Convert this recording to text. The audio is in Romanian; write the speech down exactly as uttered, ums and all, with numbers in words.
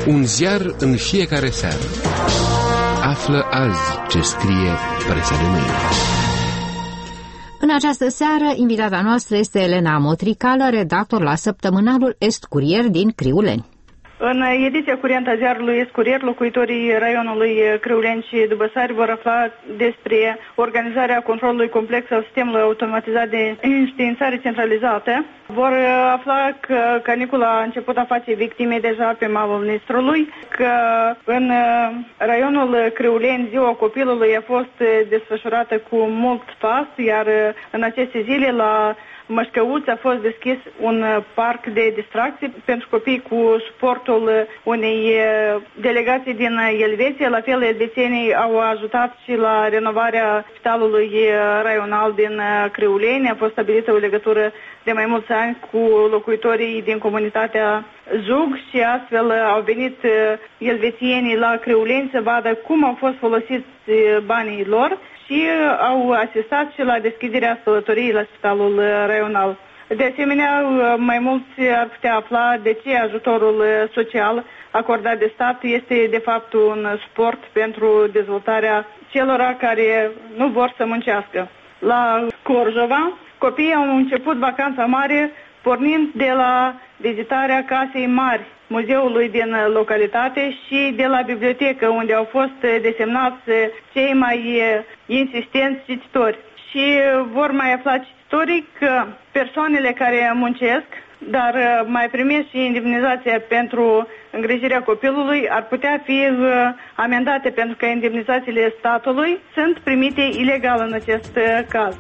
Un ziar în fiecare seară. Află azi ce scrie presa de mâine. În această seară, invitata noastră este Elena Motricală, redactor la săptămânalul Est Curier din Criuleni. În ediția curentă a ziarului Est Curier, locuitorii raionului Criuleni și Dubăsari vor afla despre organizarea controlului complex al sistemului automatizat de înștiințare centralizată. Vor afla că canicula a început a face victime deja pe malul Nistrului, că în raionul Criuleni ziua copilului a fost desfășurată cu mult pas, iar în aceste zile la Mășcăuți a fost deschis un parc de distracții pentru copii cu suportul unei delegații din Elveția. La fel, elvețienii au ajutat și la renovarea spitalului raional din Criuleni. A fost stabilită o legătură de mai mulți ani cu locuitorii din comunitatea Jug și astfel au venit elvețienii la Criuleni să vadă cum au fost folosiți banii lor și au asistat și la deschiderea sălătoriei la spitalul raional. De asemenea, mai mulți ar putea afla de ce ajutorul social acordat de stat este de fapt un suport pentru dezvoltarea celor care nu vor să muncească. La Corjova, copiii au început vacanța mare pornind de la vizitarea Casei Mari, muzeului din localitate, și de la bibliotecă, unde au fost desemnați cei mai insistenți cititori. Și vor mai afla cititorii că persoanele care muncesc, dar mai primesc și indemnizația pentru îngrijirea copilului, ar putea fi amendate pentru că indemnizațiile statului sunt primite ilegal în acest caz.